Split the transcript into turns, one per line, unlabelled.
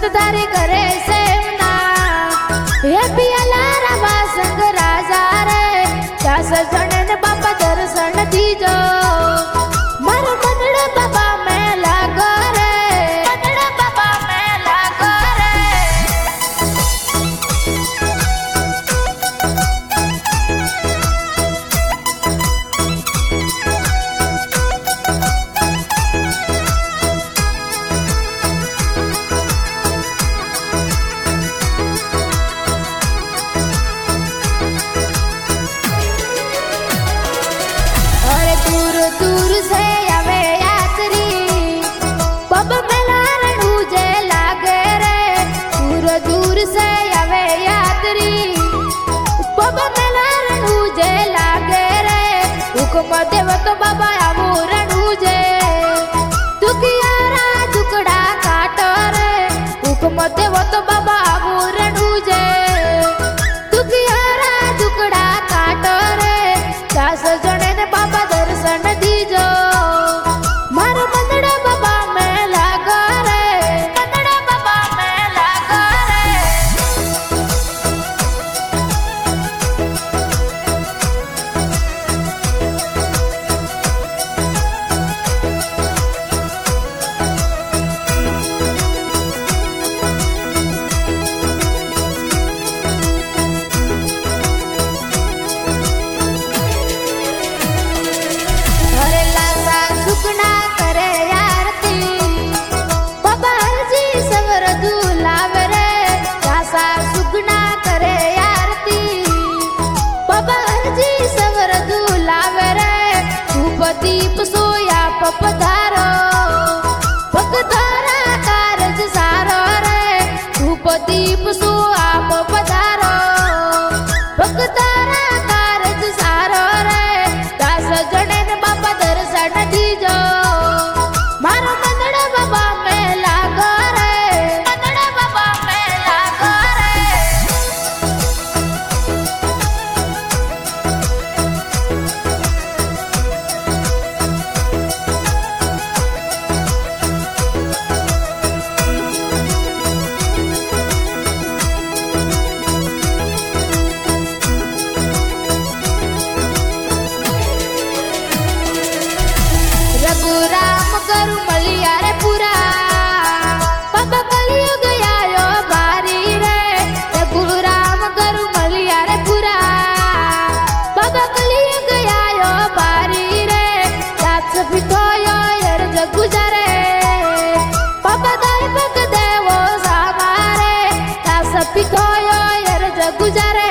सतधारी करे सेवना हे पियाला रामा संग राजा रे दास जणन बाबा दर्शन दीजो मारो मनड़ बाबा में लागो रे मनड़ बाबा में लागो रे दूर से आवे यात्री बाबा मेला रणूजे लागे रे दूर दूर से आवे यात्री बाबा मेला रणूजे लागे रे हुक्म देव तो बाबा आवो रणूजे दुखियारा टुकड़ा काटो रे हुक्म देव तो बाबा आवो रणूजे दुखियारा टुकड़ा काटो रे दास जणे ने बाबा दर्शन दीजो मारो मंदड़ा बाबा में लागो रे मंदड़ा बाबा में लागो रे सुकना करे आरती बाबा जी सवर दुलावे रे दासा सुकना करे आरती बाबा जी सवर दुलावे रे धूप दीप सोया पपधारो भक्तारा कारज सारो रे धूप दीप सोया पपधारो भक्तारा कारज सारो रे दास जणे ने बाबा दर्शन दीजो मारो मंदड़ा बाबा में लागो रे मंदड़ा बाबा में लागो रे रघुराम करू मलिया रे पूरा बाबा कलियुग आयो बारी रे रघुराम करू मलिया रे पूरा बाबा कलियुग आयो बारी रे दास बितोयो अर्ज गुजारे बाबा दाई भग देवो सामारे दास बितोयो अर्ज गुजारे